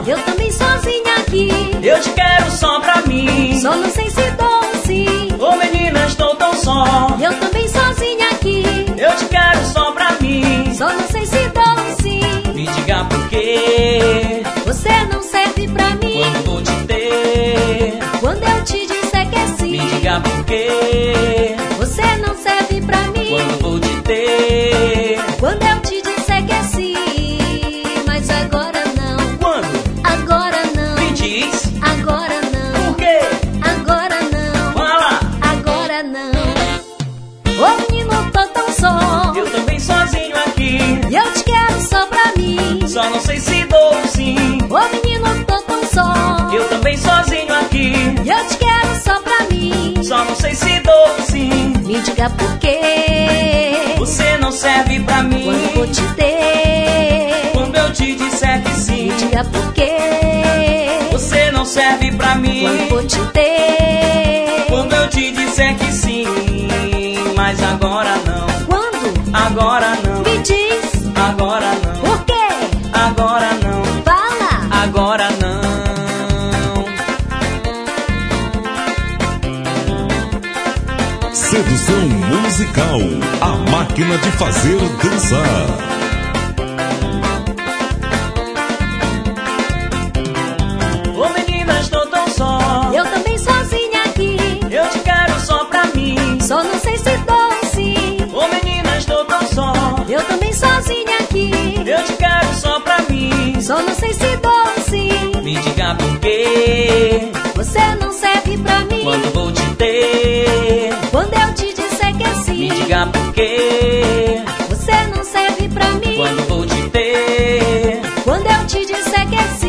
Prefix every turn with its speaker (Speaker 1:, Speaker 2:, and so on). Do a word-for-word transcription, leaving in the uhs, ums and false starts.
Speaker 1: Eu também sozinha aqui.
Speaker 2: Eu te quero só pra mim.
Speaker 1: Só não sei se dou sim.
Speaker 2: Ô menina, estou tão só.
Speaker 1: Eu também sozinha aqui.
Speaker 2: Eu te quero só pra mim.
Speaker 1: Só não sei se dou sim.
Speaker 2: Me diga por quê.
Speaker 1: Você não serve pra mim.
Speaker 2: Quando vou te ter.
Speaker 1: Quando eu te disser que é sim.
Speaker 2: Me diga por quê.
Speaker 1: Você não serve pra mim.
Speaker 2: Quando vou te ter.
Speaker 1: Quando eu te disser que é sim. Mas agora não.
Speaker 2: Quando?
Speaker 1: Agora não.
Speaker 2: Me diz.
Speaker 1: Agora não.
Speaker 2: Por quê?
Speaker 1: Agora não.
Speaker 2: Fala.
Speaker 1: Agora não. Ô menino, tô tão só.
Speaker 2: Eu também sozinho aqui.
Speaker 1: E eu te quero só pra mim.
Speaker 2: Só não sei se dou sim.
Speaker 1: Ô menino, tô tão só.
Speaker 2: Eu também sozinho aqui.
Speaker 1: E eu te quero só pra mim.
Speaker 2: Só não sei se dou sim.
Speaker 1: Me diga por quê.
Speaker 2: Você não serve pra mim.
Speaker 1: Quando vou te ter.
Speaker 2: Quando eu te disser que sim.
Speaker 1: Me diga por quê.
Speaker 2: Você não serve pra mim.
Speaker 1: Quando vou te ter.
Speaker 2: Quando eu te disser que sim. Mas agora não.
Speaker 1: Quando?
Speaker 2: Agora não.
Speaker 1: Me diz.
Speaker 2: Agora não.
Speaker 1: Por quê?
Speaker 2: Agora não.
Speaker 1: Fala.
Speaker 2: Agora não.
Speaker 3: Sedução musical, a máquina de fazer dançar.
Speaker 2: Ô menina, estou tão só.
Speaker 1: Eu também sozinha aqui.
Speaker 2: Eu te quero só pra mim.
Speaker 1: Só não sei se dou sim.
Speaker 2: Ô menina, estou tão só.
Speaker 1: Eu também sozinha aqui.
Speaker 2: Eu te quero só pra mim.
Speaker 1: Só não sei se dou sim.
Speaker 2: Me diga por quê.
Speaker 1: Você não serve pra mim.
Speaker 2: Quando vou te ter.
Speaker 1: Quando eu te disser que é sim.
Speaker 2: Me diga por quê.
Speaker 1: Você não serve pra mim.
Speaker 2: Quando vou te ter.
Speaker 1: Quando eu te disser que é sim.